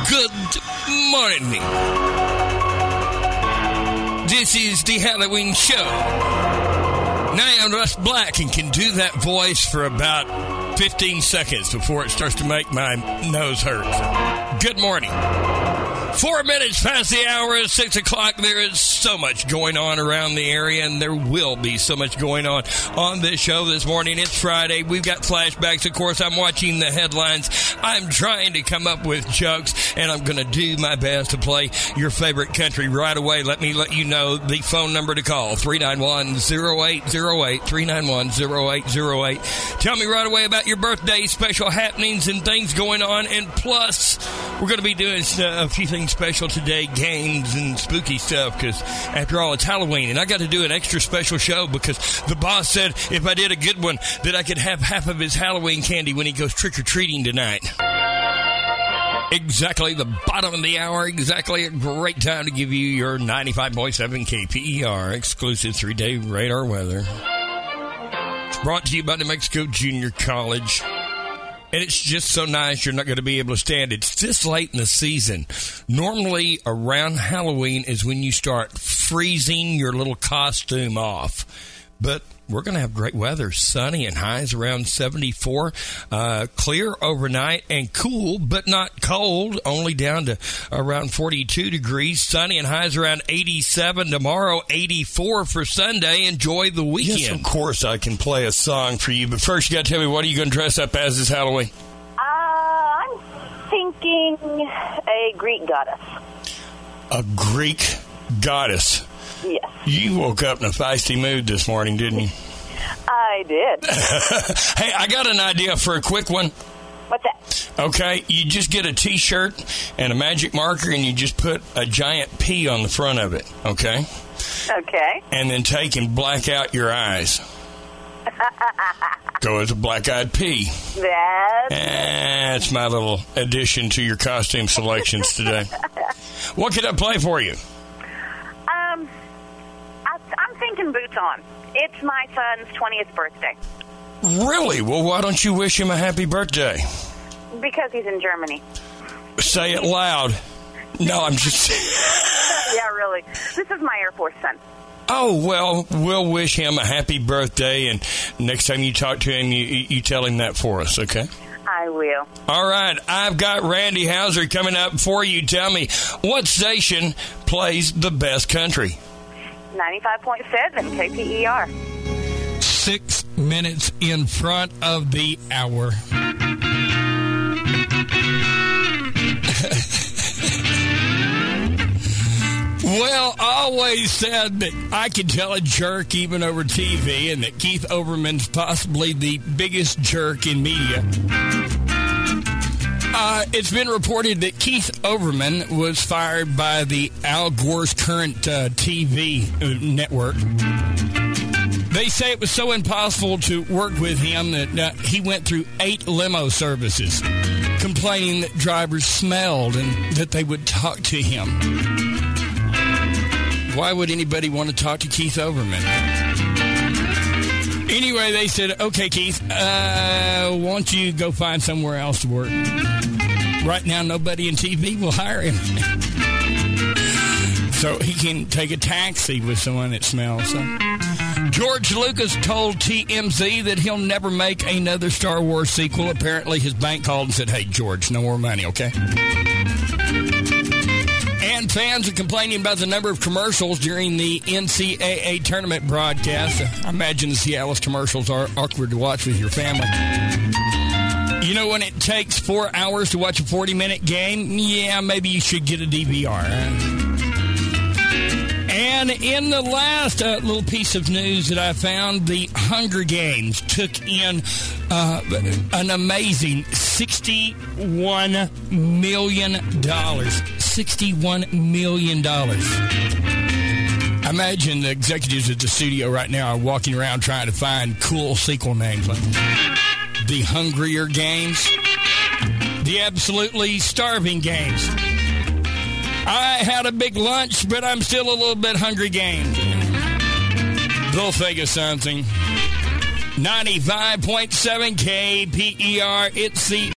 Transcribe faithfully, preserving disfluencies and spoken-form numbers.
Good morning. This is the Halloween show. Now I'm Russ Black and can do that voice for about fifteen seconds before it starts to make my nose hurt. Good morning. Four minutes past the hour of six o'clock. There is so much going on around the area, and there will be so much going on on this show this morning. It's Friday. We've got flashbacks. Of course, I'm watching the headlines. I'm trying to come up with jokes, and I'm going to do my best to play your favorite country right away. Let me let you know the phone number to call, three nine one, zero eight zero eight, three nine one, zero eight zero eight. Tell me right away about your birthday, special happenings, and things going on, and plus, we're going to be doing a few things special today, games and spooky stuff, because after all, it's Halloween, and I got to do an extra special show because the boss said if I did a good one that I could have half of his Halloween candy when he goes trick-or-treating tonight. Exactly the bottom of the hour, exactly a great time to give you your ninety-five point seven K P E R exclusive three-day radar weather. It's brought to you by New Mexico Junior College. And it's just so nice you're not going to be able to stand it. It's this late in the season. Normally, around Halloween is when you start freezing your little costume off. But we're going to have great weather. Sunny and highs around seventy-four. Uh, clear overnight and cool, but not cold. Only down to around forty-two degrees. Sunny and highs around eighty-seven. Tomorrow, eighty-four for Sunday. Enjoy the weekend. Yes, of course, I can play a song for you. But first, you got to tell me, what are you going to dress up as this Halloween? Uh, I'm thinking a Greek goddess. A Greek goddess? Yes. You woke up in a feisty mood this morning, didn't you? I did. Hey, I got an idea for a quick one. What's that? Okay, you just get a T-shirt and a magic marker, and you just put a giant P on the front of it, okay? Okay. And then take and black out your eyes. Go as a black-eyed P. That's... That's my little addition to your costume selections today. What can I play for you? Um... I'm thinking boots on. It's my son's twentieth birthday. Really? Well, why don't you wish him a happy birthday? Because he's in Germany. Say it loud. No, I'm just... Yeah, really. This is my Air Force son. Oh, well, we'll wish him a happy birthday, and next time you talk to him, you, you tell him that for us, okay? I will. All right, I've got Randy Hauser coming up for you. Tell me, what station plays the best country? ninety-five point seven K P E R. Six minutes in front of the hour. Well, I always said that I could tell a jerk even over T V, and that Keith Olbermann's possibly the biggest jerk in media. Uh, it's been reported that Keith Olbermann was fired by the Al Gore's current uh, T V network. They say it was so impossible to work with him that uh, he went through eight limo services, complaining that drivers smelled and that they would talk to him. Why would anybody want to talk to Keith Olbermann? Anyway, they said, okay, Keith, uh, why don't you go find somewhere else to work? Right now, nobody in T V will hire him. So he can take a taxi with someone that smells. So. George Lucas told T M Z that he'll never make another Star Wars sequel. Apparently, his bank called and said, hey, George, no more money, okay? And fans are complaining about the number of commercials during the N C double A tournament broadcast. I imagine the Cialis commercials are awkward to watch with your family. You know, when it takes four hours to watch a forty-minute game, yeah, maybe you should get a D V R. And in the last uh, little piece of news that I found, the Hunger Games took in uh, an amazing sixty-one million dollars. sixty-one million dollars. I imagine the executives at the studio right now are walking around trying to find cool sequel names like the Hungrier Games, the Absolutely Starving Games. I had a big lunch, but I'm still a little bit hungry Games. They'll think of something. ninety-five point seven K P E R, it's the